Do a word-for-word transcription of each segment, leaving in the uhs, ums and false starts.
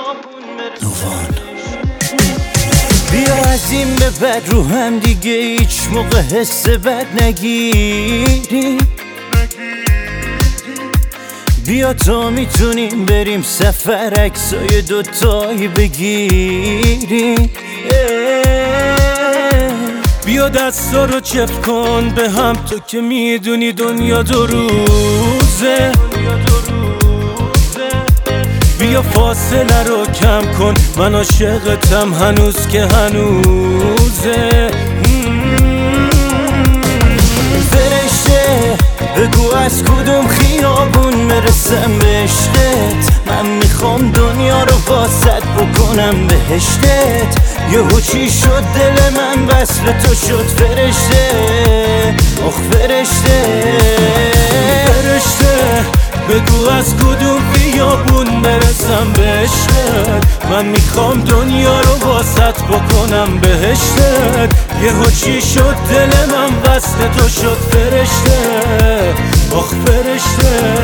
نوان بیا از این به بعد رو هم دیگه هیچ موقع حس بد نگیری. بیا تا میتونیم بریم سفر عکسای دوتایی بگیریم. بیا دستا رو چپ کن به هم، تو که میدونی دنیا دو روزه. بیا فاصله رو کم کن، من عاشقتم هنوز که هنوزه. فرشته بگو از کدوم خیابون مرسم به عشقت، من میخوام دنیا رو واسط بکنم بهشتت. یهو چی شد دل من وصل تو شد فرشته، آخ فرشته. فرشته بگو از کدوم خیابون برسم به عشقت، من میخوام دنیا رو واسط بکنم بهشتت. یهو چی شد دل من وصل تو شد فرشته، آخ فرشته.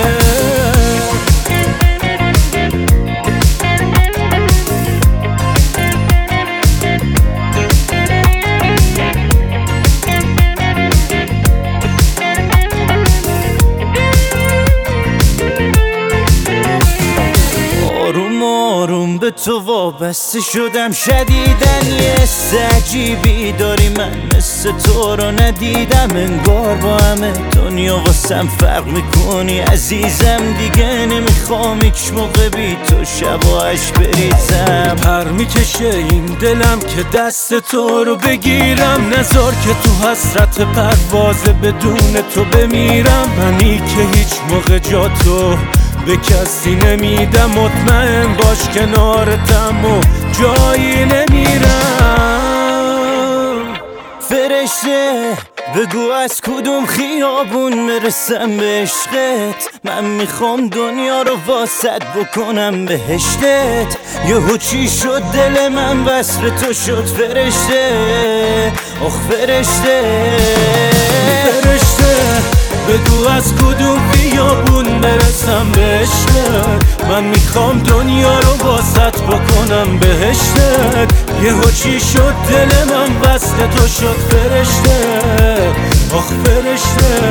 آروم به تو وابسته شدم شدیدن، یه حس عجیبی داری من مثل تو رو ندیدم. انگار با همه دنیا واسم فرق میکنی عزیزم، دیگه نمیخوام هیچ موقع بی تو شباهش بریزم. پر میکشه این دلم که دست تو رو بگیرم، نذار که تو حسرت پرواز بدون تو بمیرم. منی که هیچ موقع جا تو به کسی نمیدم، مطمئن باش کنارتم و جایی نمیرم. فرشته بگو از کدوم خیابون مرسم به عشقت، من میخوام دنیا رو واسط بکنم بهشتت. یهو چی شد دل من وصل تو شد فرشته، آخ فرشته. فرشته بگو از کدوم خیابون برسم به عشقت، من میخوام دنیا رو واسط بکنم بهشتت. یهو چی شد دل من وصل تو شد فرشته، آخ فرشته.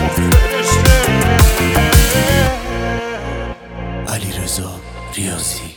علیرضا ریاضی.